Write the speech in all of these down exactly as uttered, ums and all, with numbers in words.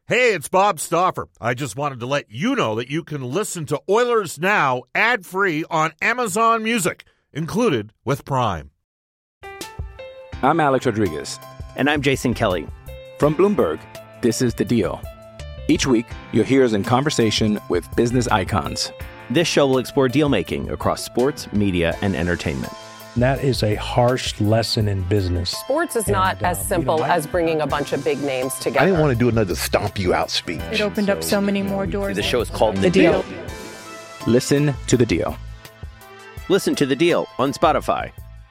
Hey, it's Bob Stauffer. I just wanted to let you know that you can listen to Oilers Now ad-free on Amazon Music, included with Prime. I'm Alex Rodriguez. And I'm Jason Kelly. From Bloomberg, this is The Deal. Each week, you'll hear us in conversation with business icons. This show will explore deal-making across sports, media, and entertainment. That is a harsh lesson in business. Sports is not and, as uh, simple you know, as bringing a bunch of big names together. I didn't want to do another stomp you out speech. It opened so, up so many more doors. The show is called The, the deal. deal. Listen to The Deal. Listen to The Deal on Spotify.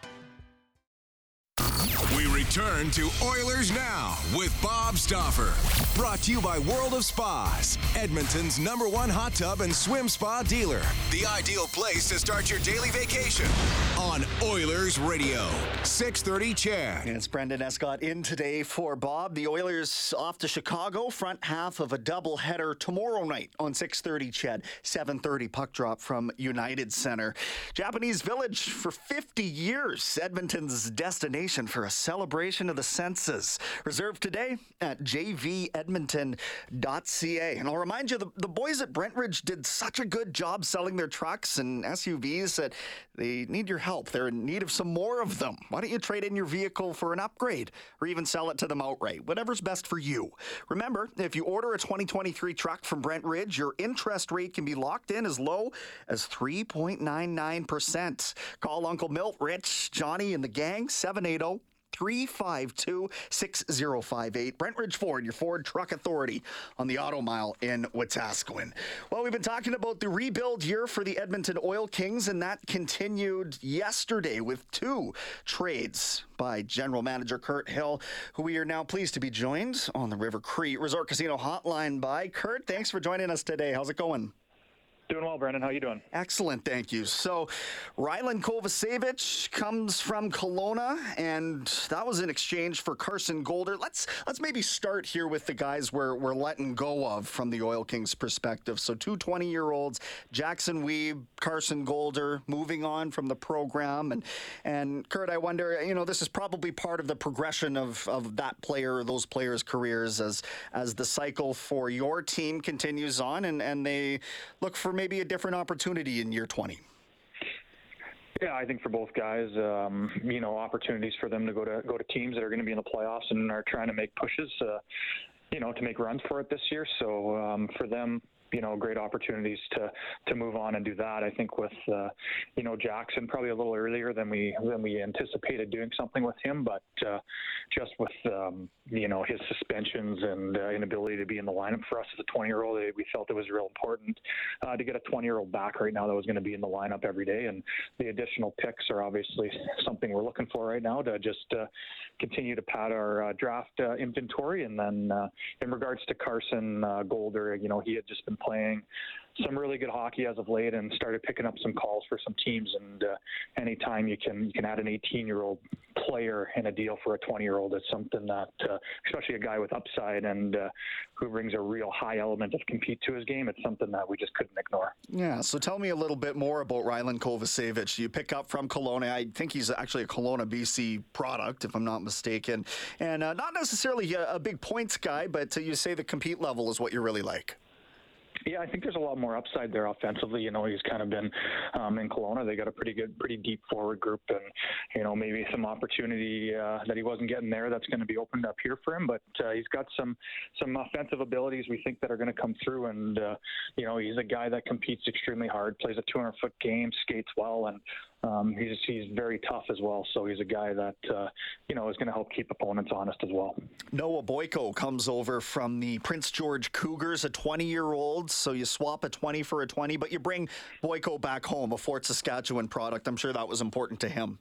We return to Oilers Now with Bob Stauffer. Brought to you by World of Spas, Edmonton's number one hot tub and swim spa dealer. The ideal place to start your daily vacation on Oilers Radio. six thirty C H E D. And it's Brendan Escott in today for Bob. The Oilers off to Chicago, front half of a doubleheader tomorrow night on six thirty C H E D. seven thirty puck drop from United Center. Japanese Village for fifty years. Edmonton's destination for a celebration of the senses. Reserved today at j v edmonton dot c a. And I'll remind you, the, the boys at Brentridge did such a good job selling their trucks and S U Vs that they need your help. They're in need of some more of them. Why don't you trade in your vehicle for an upgrade or even sell it to them outright? Whatever's best for you. Remember, if you order a twenty twenty-three truck from Brentridge, your interest rate can be locked in as low as three point nine nine percent. Call Uncle Milt, Rich, Johnny, and the gang, seven eight zero, three five two, six zero five eight. Brentridge Ford, your Ford Truck Authority on the Auto Mile in Wetaskiwin. Well, we've been talking about the rebuild year for the Edmonton Oil Kings, and that continued yesterday with two trades by General Manager Kirt Hill, who we are now pleased to be joined on the River Cree Resort Casino Hotline by. Kirt, thanks for joining us today. How's it going? Doing well, Brendan. How you doing? Excellent, thank you. So, Rylan Kovacevic comes from Kelowna, and that was in exchange for Carson Golder. Let's let's maybe start here with the guys we're, we're letting go of from the Oil Kings' perspective. So, two twenty-year-olds, Jackson Weeb, Carson Golder, moving on from the program. And, and Kirt, I wonder, you know, this is probably part of the progression of, of that player, those players' careers as as the cycle for your team continues on, and, and they look for maybe a different opportunity in year twenty. Yeah, I think for both guys, um, you know, opportunities for them to go to go to teams that are going to be in the playoffs and are trying to make pushes, uh, you know, to make runs for it this year. So um, for them, you know, great opportunities to to move on and do that. I think with uh, you know, Jackson probably a little earlier than we than we anticipated doing something with him, but uh, just with um, you know, his suspensions and uh, inability to be in the lineup for us as a twenty-year-old, we felt it was real important uh, to get a twenty-year-old back right now that was going to be in the lineup every day. And the additional picks are obviously something we're looking for right now to just uh, continue to pad our uh, draft uh, inventory. And then uh, in regards to Carson uh, Golder, you know, he had just been playing some really good hockey as of late and started picking up some calls for some teams. And uh, anytime you can you can add an eighteen-year-old player in a deal for a twenty-year-old, it's something that, uh, especially a guy with upside and uh, who brings a real high element of compete to his game, it's something that we just couldn't ignore. Yeah, so tell me a little bit more about Rylan Kovacevic. You pick up from Kelowna. I think he's actually a Kelowna, B C product, if I'm not mistaken. And uh, not necessarily a, a big points guy, but uh, you say the compete level is what you really like. Yeah, I think there's a lot more upside there offensively. You know, he's kind of been um, in Kelowna. They got a pretty good, pretty deep forward group, and you know, maybe some opportunity uh, that he wasn't getting there that's going to be opened up here for him. But uh, he's got some some offensive abilities we think that are going to come through. And uh, you know, he's a guy that competes extremely hard, plays a two hundred foot game, skates well, and Um, he's he's very tough as well, so he's a guy that uh, you know, is going to help keep opponents honest as well. Noah Boyko comes over from the Prince George Cougars, a twenty-year-old. So you swap a twenty for a twenty, but you bring Boyko back home, a Fort Saskatchewan product. I'm sure that was important to him.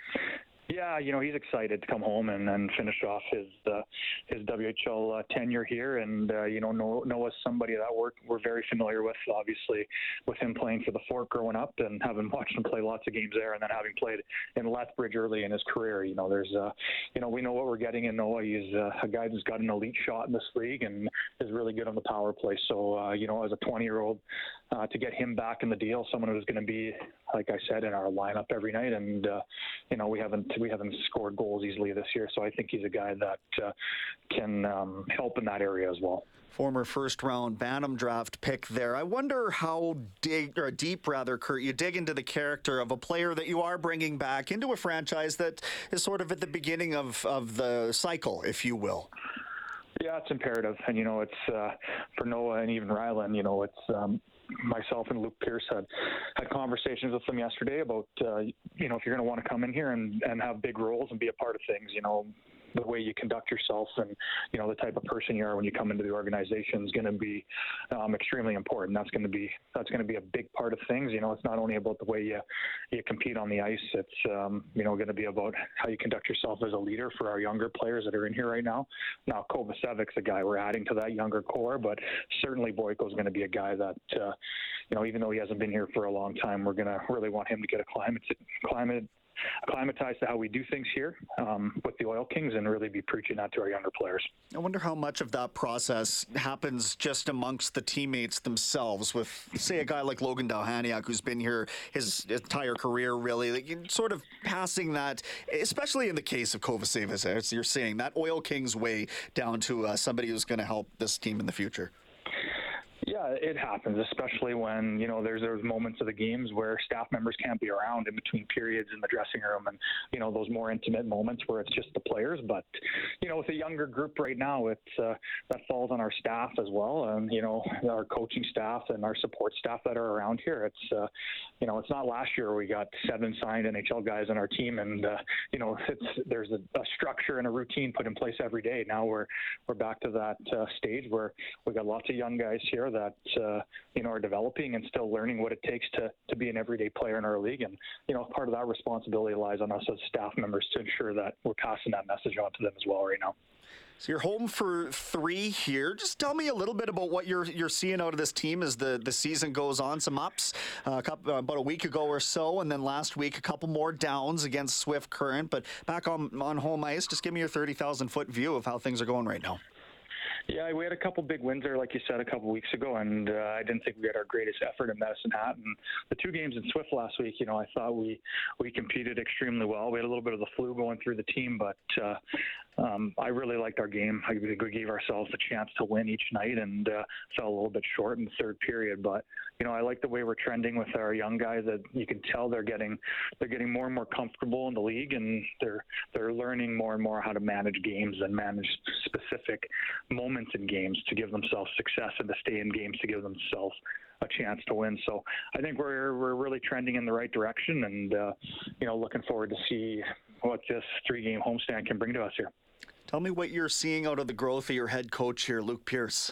Yeah, you know, he's excited to come home and, and finish off his uh, his W H L uh, tenure here. And, uh, you know, Noah's somebody that we're, we're very familiar with, obviously, with him playing for the Fort growing up and having watched him play lots of games there, and then having played in Lethbridge early in his career. You know, there's, uh, you know, we know what we're getting in Noah. He's uh, a guy who's got an elite shot in this league and is really good on the power play. So, uh, you know, as a twenty-year-old, uh, to get him back in the deal, someone who's going to be, like I said, in our lineup every night. And, uh, you know, we haven't we haven't scored goals easily this year, so I think he's a guy that uh, can um, help in that area as well. Former first-round Bantam draft pick there. I wonder how dig, or deep, rather, Kurt, you dig into the character of a player that you are bringing back into a franchise that is sort of at the beginning of, of the cycle, if you will. Yeah, it's imperative. And, you know, it's uh, for Noah and even Ryland, you know, it's um, myself and Luke Pierce had, had conversations with them yesterday about, uh, you know, if you're going to want to come in here and, and have big roles and be a part of things, you know, the way you conduct yourself and, you know, the type of person you are when you come into the organization is going to be um, extremely important. That's going to be that's going to be a big part of things. You know, it's not only about the way you you compete on the ice. It's um, you know going to be about how you conduct yourself as a leader for our younger players that are in here right now. Now, Kovacevic's a guy we're adding to that younger core, but certainly Boyko's going to be a guy that uh, you know even though he hasn't been here for a long time, we're going to really want him to get a climate climate. acclimatized to how we do things here um, with the Oil Kings and really be preaching that to our younger players. I wonder how much of that process happens just amongst the teammates themselves with, say, a guy like Logan Dalhaniak, who's been here his entire career, really, like, sort of passing that, especially in the case of Kovacevic, as you're saying, that Oil Kings way down to uh, somebody who's going to help this team in the future. Yeah, it happens, especially when, you know, there's there's moments of the games where staff members can't be around in between periods in the dressing room and, you know, those more intimate moments where it's just the players. But, you know, with a younger group right now, it's uh, that falls on our staff as well. And, you know, our coaching staff and our support staff that are around here. It's, uh, you know, it's not last year where we got seven signed N H L guys on our team. And, uh, you know, it's there's a, a structure and a routine put in place every day. Now we're, we're back to that uh, stage where we got lots of young guys here that, uh, you know, are developing and still learning what it takes to, to be an everyday player in our league. And, you know, part of that responsibility lies on us as staff members to ensure that we're passing that message on to them as well right now. So you're home for three here. Just tell me a little bit about what you're you're seeing out of this team as the, the season goes on. Some ups uh, a couple, uh, about a week ago or so, and then last week a couple more downs against Swift Current. But back on, on home ice, just give me your thirty thousand foot view of how things are going right now. Yeah, we had a couple big wins there, like you said, a couple weeks ago, and uh, I didn't think we had our greatest effort in Medicine Hat. And the two games in Swift last week, you know, I thought we, we competed extremely well. We had a little bit of the flu going through the team, but uh, um, I really liked our game. I, we gave ourselves a chance to win each night and uh, fell a little bit short in the third period. But, you know, I like the way we're trending with our young guys. That you can tell they're getting they're getting more and more comfortable in the league, and they're they're learning more and more how to manage games and manage specific moments in games to give themselves success and to stay in games to give themselves a chance to win. So I think we're we're really trending in the right direction, and uh, you know, looking forward to see what this three-game homestand can bring to us here. Tell me what you're seeing out of the growth of your head coach here, Luke Pierce.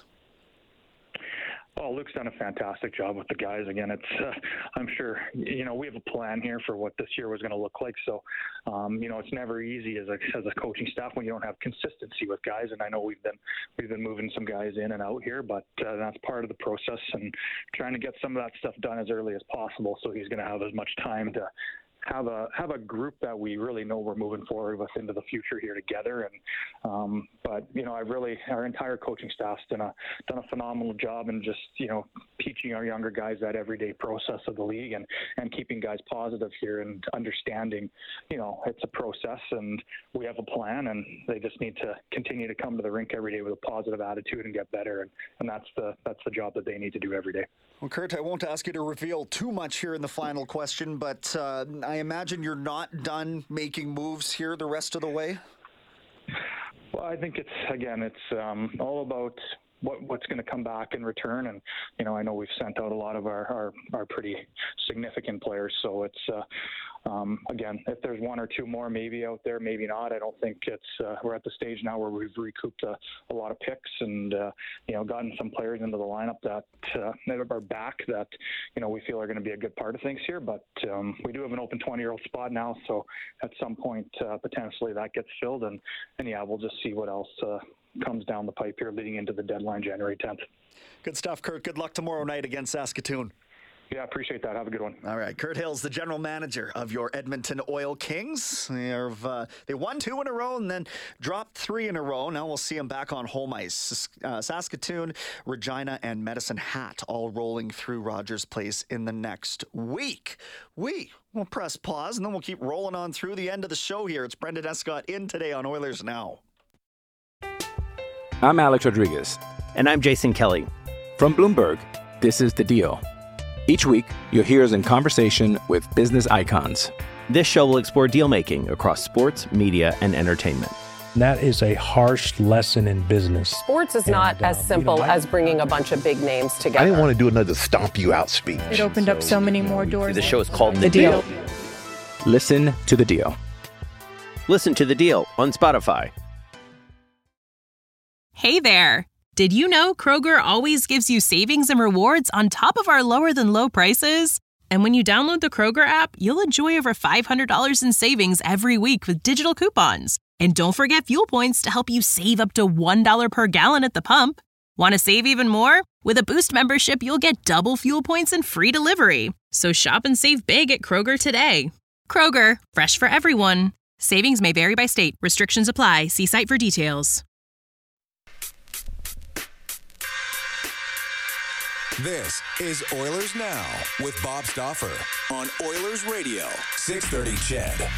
Oh, Luke's done a fantastic job with the guys. Again, it's uh, I'm sure, you know, we have a plan here for what this year was going to look like. So, um, you know, it's never easy as a as a coaching staff when you don't have consistency with guys. And I know we've been we've been moving some guys in and out here, but uh, that's part of the process and trying to get some of that stuff done as early as possible. So he's going to have as much time to have a have a group that we really know we're moving forward with into the future here together. And um, but you know, I really our entire coaching staff's done a done a phenomenal job in just you know teaching our younger guys that everyday process of the league and and keeping guys positive here and understanding you know it's a process and we have a plan and they just need to continue to come to the rink every day with a positive attitude and get better, and and that's the that's the job that they need to do every day. Well, Kurt, I won't ask you to reveal too much here in the final question, but uh, I imagine you're not done making moves here the rest of the way? Well, I think it's, again, it's um, all about what, what's going to come back in return. And, you know, I know we've sent out a lot of our, our, our pretty significant players. So it's, uh, um, again, if there's one or two more maybe out there, maybe not. I don't think it's, uh, we're at the stage now where we've recouped a, a lot of picks and, uh, you know, gotten some players into the lineup that, uh, that are back that, you know, we feel are going to be a good part of things here. But um, we do have an open twenty-year-old spot now. So at some point, uh, potentially that gets filled. And, and yeah, we'll just see what else uh, comes down the pipe here leading into the deadline January tenth. Good stuff, Kurt. Good luck tomorrow night against Saskatoon. Yeah, appreciate that. Have a good one. All right. Kurt Hills, the general manager of your Edmonton Oil Kings. They, have, uh, they won two in a row and then dropped three in a row. Now we'll see them back on home ice. Uh, Saskatoon, Regina, and Medicine Hat all rolling through Rogers Place in the next week. We will press pause and then we'll keep rolling on through the end of the show here. It's Brendan Escott in today on Oilers Now. I'm Alex Rodriguez. And I'm Jason Kelly. From Bloomberg, this is The Deal. Each week, you'll hear us in conversation with business icons. This show will explore deal-making across sports, media, and entertainment. That is a harsh lesson in business. Sports is And, not uh, as simple you know, I- as bringing a bunch of big names together. I didn't want to do another stomp you out speech. It opened up so many more doors. The show is called The, The deal. Deal. Listen to The Deal. Listen to The Deal on Spotify. Hey there. Did you know Kroger always gives you savings and rewards on top of our lower than low prices? And when you download the Kroger app, you'll enjoy over five hundred dollars in savings every week with digital coupons. And don't forget fuel points to help you save up to one dollar per gallon at the pump. Want to save even more? With a Boost membership, you'll get double fuel points and free delivery. So shop and save big at Kroger today. Kroger, fresh for everyone. Savings may vary by state. Restrictions apply. See site for details. This is Oilers Now with Bob Stauffer on Oilers Radio, six thirty C H E D.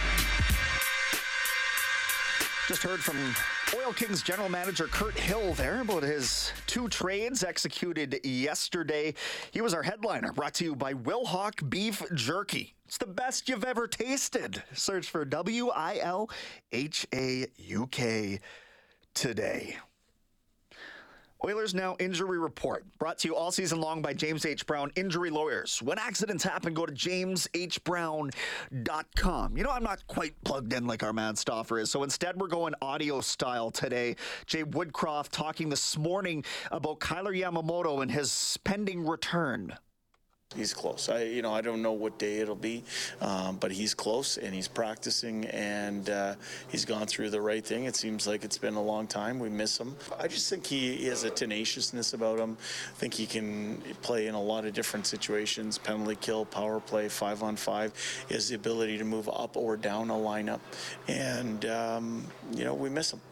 Just heard from Oil Kings general manager Kurt Hill there about his two trades executed yesterday. He was our headliner, brought to you by Wilhauk Beef Jerky. It's the best you've ever tasted. Search for W I L H A U K today. Oilers Now Injury Report, brought to you all season long by James H. Brown Injury Lawyers. When accidents happen, go to james h brown dot com. You know, I'm not quite plugged in like our man Stauffer is, so instead we're going audio style today. Jay Woodcroft talking this morning about Kyler Yamamoto and his pending return. He's close. I, you know, I don't know what day it'll be, um, but he's close and he's practicing and uh, he's gone through the right thing. It seems like it's been a long time. We miss him. I just think he, he has a tenaciousness about him. I think he can play in a lot of different situations, penalty kill, power play, five on five. He has the ability to move up or down a lineup. And, um, you know, we miss him.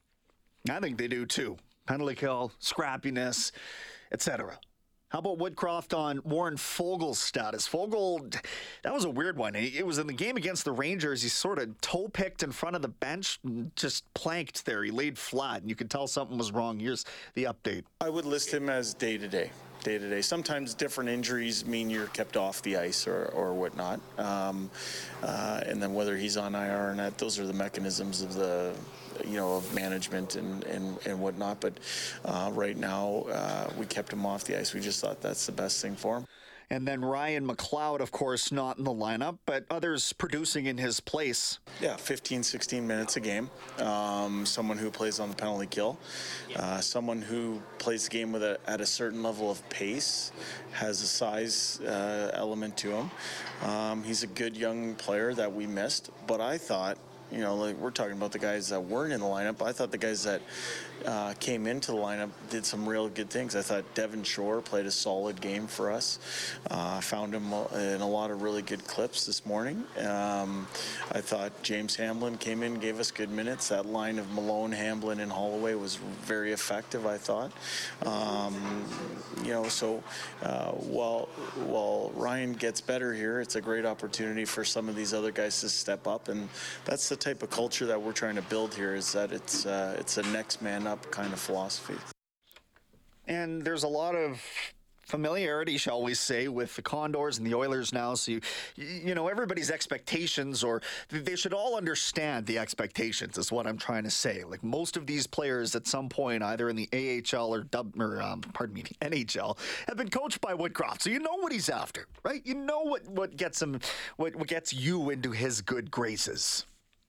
I think they do too. Penalty kill, scrappiness, et cetera. How about Woodcroft on Warren Foegele's status? Foegele, that was a weird one. It was in the game against the Rangers. He sort of toe-picked in front of the bench and just planked there. He laid flat, and you could tell something was wrong. Here's the update. I would list him as day-to-day. Day-to-day. Sometimes different injuries mean you're kept off the ice or, or whatnot. Um, uh, and then whether he's on I R or not, those are the mechanisms of the, you know, of management and, and, and whatnot. But uh, right now, uh, we kept him off the ice. We just thought that's the best thing for him. And then Ryan McLeod, of course, not in the lineup, but others producing in his place. Yeah, fifteen, sixteen minutes a game. Um, someone who plays on the penalty kill. Uh, someone who plays the game with a, at a certain level of pace, has a size uh, element to him. Um, he's a good young player that we missed, but I thought, you know, like we're talking about the guys that weren't in the lineup. I thought the guys that uh, came into the lineup did some real good things. I thought Devon Shore played a solid game for us. I uh, found him in a lot of really good clips this morning. Um, I thought James Hamblin came in, gave us good minutes. That line of Malone, Hamblin, and Holloway was very effective, I thought. Um, you know, so uh, while, while Ryan gets better here, it's a great opportunity for some of these other guys to step up, and that's the type of culture that we're trying to build here, is that it's uh, it's a next man up kind of philosophy. And there's a lot of familiarity, shall we say, with the Condors and the Oilers now. So, you, you know, everybody's expectations, or they should all understand the expectations, is what I'm trying to say. Like, most of these players at some point, either in the A H L or, dub, or um, pardon me, the N H L, have been coached by Woodcroft. So you know what he's after, right? You know what, what gets him, what, what gets you into his good graces.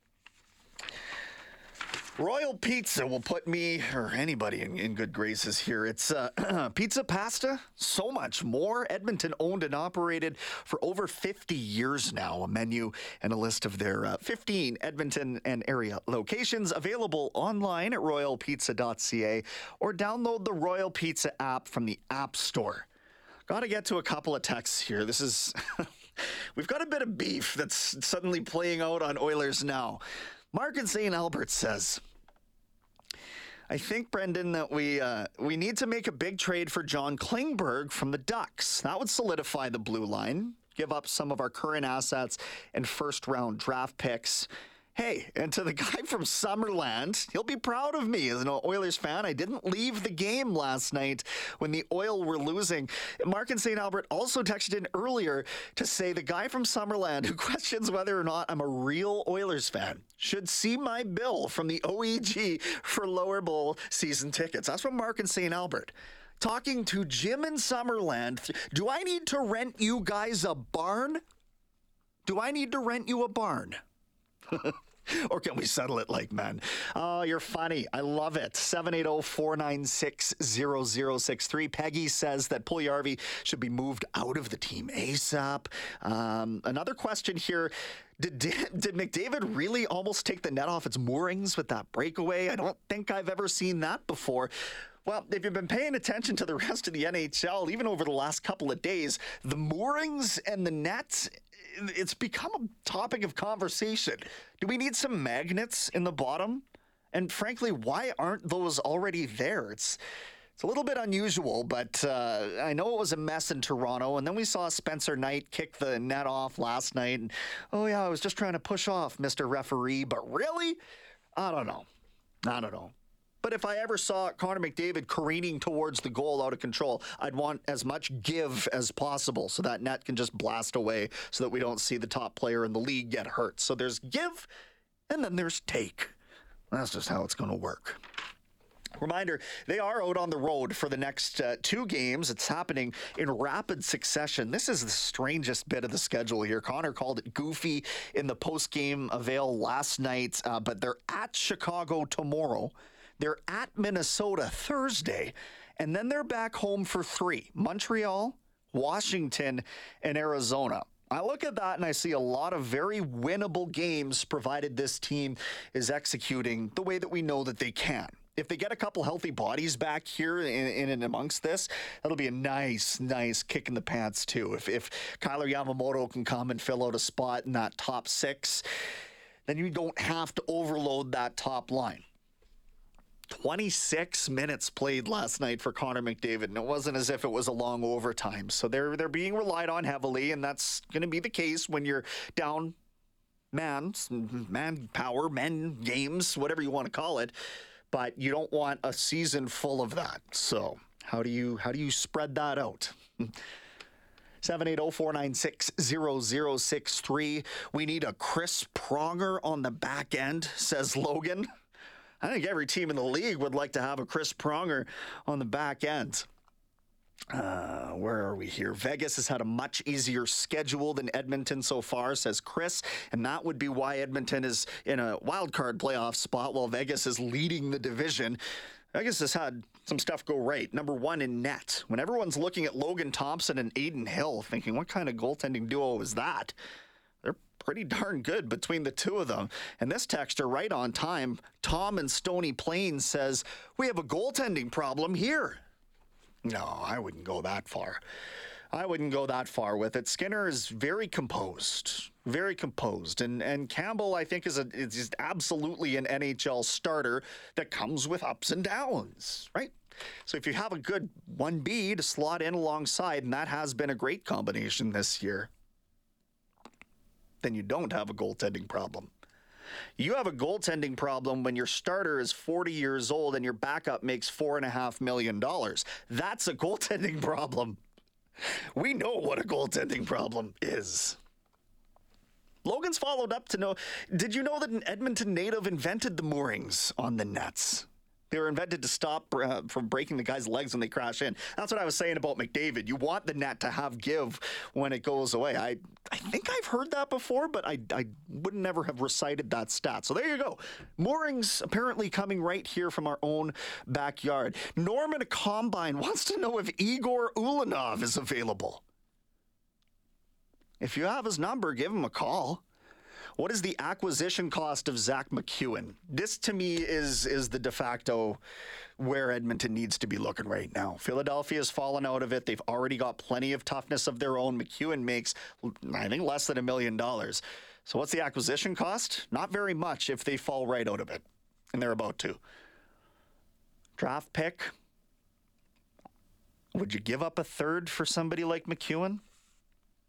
Royal Pizza will put me, or anybody, in, in good graces here. It's uh, pizza, pasta, so much more. Edmonton owned and operated for over fifty years now. A menu and a list of their uh, fifteen Edmonton and area locations available online at royal pizza dot c a or download the Royal Pizza app from the App Store. Got to get to a couple of texts here. This is, we've got a bit of beef that's suddenly playing out on Oilers Now. Mark in Saint Albert says, I think, Brendan, that we uh, we need to make a big trade for John Klingberg from the Ducks. That would solidify the blue line, give up some of our current assets and first-round draft picks, Hey, and to the guy from Summerland, he'll be proud of me as an Oilers fan. I didn't leave the game last night when the Oil were losing. Mark in Saint Albert also texted in earlier to say the guy from Summerland who questions whether or not I'm a real Oilers fan should see my bill from the O E G for lower bowl season tickets. That's from Mark in Saint Albert. Talking to Jim in Summerland, do I need to rent you guys a barn? Do I need to rent you a barn? Or can we settle it like men? Oh, you're funny. I love it. seven eight zero, four nine six, zero zero six three. Peggy says that Puljujarvi should be moved out of the team ASAP. Um, another question here. Did, did McDavid really almost take the net off its moorings with that breakaway? I don't think I've ever seen that before. Well, if you've been paying attention to the rest of the N H L, even over the last couple of days, the moorings and the nets, it's become a topic of conversation. Do we need some magnets in the bottom? And frankly, why aren't those already there? It's it's a little bit unusual, but uh, I know it was a mess in Toronto. And then we saw Spencer Knight kick the net off last night. And, oh, yeah, I was just trying to push off, Mister Referee. But really? I don't know. I don't know. But if I ever saw Connor McDavid careening towards the goal out of control, I'd want as much give as possible so that net can just blast away so that we don't see the top player in the league get hurt. So there's give and then there's take. That's just how it's going to work. Reminder, they are out on the road for the next uh, two games. It's happening in rapid succession. This is the strangest bit of the schedule here. Connor called it goofy in the post-game avail last night, uh, but they're at Chicago tomorrow. They're at Minnesota Thursday, and then they're back home for three. Montreal, Washington, and Arizona. I look at that and I see a lot of very winnable games provided this team is executing the way that we know that they can. If they get a couple healthy bodies back here in, in and amongst this, that'll be a nice, nice kick in the pants too. If, if Kyler Yamamoto can come and fill out a spot in that top six, then you don't have to overload that top line. twenty-six minutes played last night for Connor McDavid, and it wasn't as if it was a long overtime. So they're they're being relied on heavily, and that's going to be the case when you're down man, manpower, men games, whatever you want to call it. But you don't want a season full of that. So how do you how do you spread that out? seven eight zero, four nine six, zero zero six three. We need a Chris Pronger on the back end, says Logan. I think every team in the league would like to have a Chris Pronger on the back end. Uh, where are we here? Vegas has had a much easier schedule than Edmonton so far, says Chris, and that would be why Edmonton is in a wild card playoff spot while Vegas is leading the division. Vegas has had some stuff go right. Number one in net. When everyone's looking at Logan Thompson and Aiden Hill, thinking, what kind of goaltending duo is that? They're pretty darn good between the two of them. And this texter, right on time, Tom in Stony Plain says, we have a goaltending problem here. No, I wouldn't go that far. I wouldn't go that far with it. Skinner is very composed, very composed. And and Campbell, I think, is, a, is just absolutely an N H L starter that comes with ups and downs, right? So if you have a good one B to slot in alongside, and that has been a great combination this year, then you don't have a goaltending problem. You have a goaltending problem when your starter is forty years old and your backup makes four and a half million dollars. That's a goaltending problem. We know what a goaltending problem is. Logan's followed up to know, did you know that an Edmonton native invented the moorings on the nets? They were invented to stop uh, from breaking the guy's legs when they crash in. That's what I was saying about McDavid. You want the net to have give when it goes away. I I think I've heard that before, but I, I would never have recited that stat. So there you go. Moorings apparently coming right here from our own backyard. Norman Combine wants to know if Igor Ulanov is available. If you have his number, give him a call. What is the acquisition cost of Zach McEwen? This, to me, is is the de facto where Edmonton needs to be looking right now. Philadelphia's fallen out of it. They've already got plenty of toughness of their own. McEwen makes, I think, less than a million dollars. So what's the acquisition cost? Not very much if they fall right out of it. And they're about to. Draft pick. Would you give up a third for somebody like McEwen?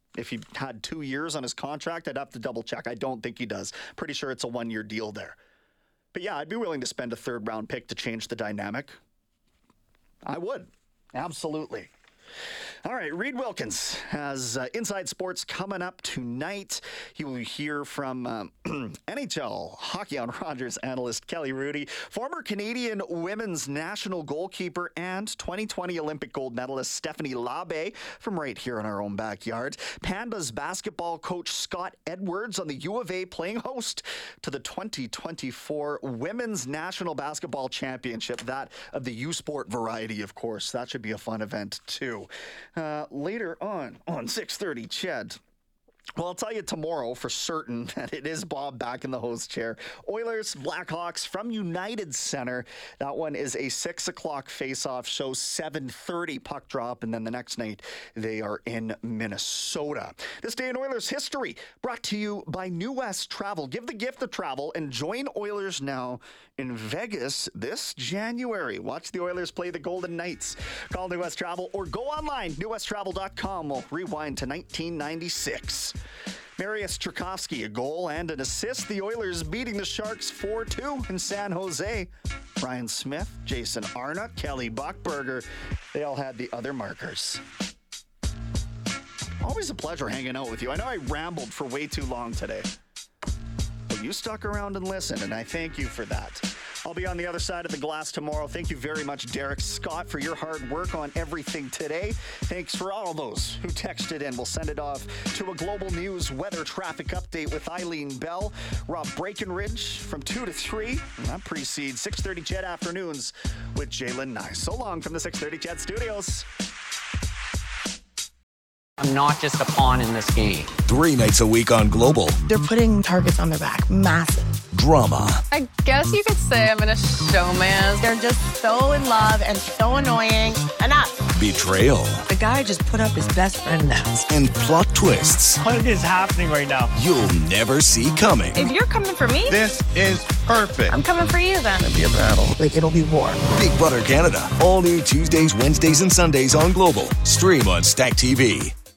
If he had two years on his contract, I'd have to double check. I don't think he does. Pretty sure it's a one-year deal there. But yeah, I'd be willing to spend a third-round pick to change the dynamic. I would. Absolutely. All right, Reed Wilkins has uh, Inside Sports coming up tonight. He will hear from um, N H L Hockey on Rogers analyst Kelly Rudy, former Canadian women's national goalkeeper and twenty twenty Olympic gold medalist Stephanie Labe from right here in our own backyard. Pandas basketball coach Scott Edwards on the U of A playing host to the twenty twenty-four Women's National Basketball Championship, that of the U-Sport variety, of course. That should be a fun event, too. Uh, later on, on six thirty, Ched. Well, I'll tell you tomorrow for certain that it is Bob back in the host chair. Oilers, Blackhawks from United Center. That one is a six o'clock face-off show, seven thirty puck drop, and then the next night they are in Minnesota. This day in Oilers history brought to you by New West Travel. Give the gift of travel and join Oilers now in Vegas this January. Watch the Oilers play the Golden Knights. Call New West Travel or go online, new west travel dot com. We'll rewind to nineteen ninety-six. Marius Tchaikovsky, a goal and an assist. The Oilers beating the Sharks four two in San Jose. Brian Smith, Jason Arnott, Kelly Buchberger, they all had the other markers. Always a pleasure hanging out with you. I know I rambled for way too long today, but you stuck around and listened, and I thank you for that. I'll be on the other side of the glass tomorrow. Thank you very much, Derek Scott, for your hard work on everything today. Thanks for all those who texted in. We'll send it off to a Global News weather traffic update with Eileen Bell. Rob Breckenridge from two to three. And that precedes six thirty Ched Afternoons with Jalen Nye. So long from the six thirty Ched Studios. I'm not just a pawn in this game. Three nights a week on Global. They're putting targets on their back. Massive. Drama. I guess you could say I'm in a showman. They're just so in love and so annoying. Enough. Betrayal. The guy just put up his best friend in the house. And plot twists. What is happening right now? You'll never see coming. If you're coming for me, This is perfect. I'm coming for you then. It'll be a battle. Like, it'll be war. Big Brother Canada. All new Tuesdays, Wednesdays, and Sundays on Global. Stream on Stack T V.